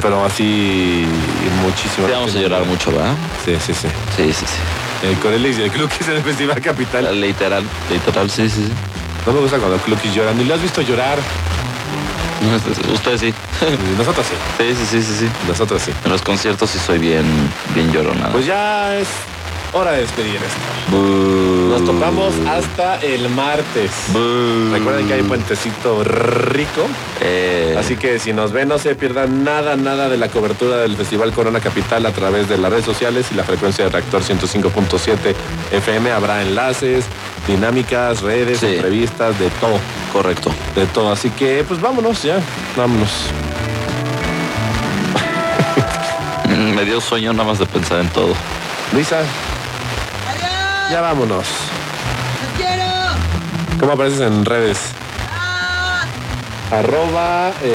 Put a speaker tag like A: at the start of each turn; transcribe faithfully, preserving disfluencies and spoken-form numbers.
A: pero así muchísimo.
B: Sí, vamos a llorar mucho, ¿verdad?
A: Sí, sí, sí.
B: Sí, sí, sí.
A: El Corelis y el Cluquis en el Festival Capital.
B: Literal, literal, sí, sí, sí.
A: No me gusta cuando el Cluquis llora, ni lo has visto llorar.
B: Usted sí.
A: Nosotros sí.
B: Sí, sí, sí, sí, sí.
A: Nosotros sí.
B: En los conciertos sí soy bien, bien llorona.
A: Pues ya es hora de despedir esto.
B: Buh.
A: Nos topamos hasta el martes.
B: Buh.
A: Recuerden que hay puentecito rico.
B: Eh,
A: Así que si nos ven, no se pierdan nada, nada de la cobertura del Festival Corona Capital a través de las redes sociales y la frecuencia de Reactor ciento cinco punto siete F M. Habrá enlaces, dinámicas, redes,
B: sí.
A: entrevistas, de todo.
B: Correcto.
A: De todo. Así que, pues vámonos ya. Vámonos.
B: Me dio sueño nada más de pensar en todo.
A: Luisa.
C: ¡Adiós!
A: Ya vámonos.
C: ¡Los quiero!
A: ¿Cómo apareces en redes?
C: ¡Ah!
A: Arroba... Eh,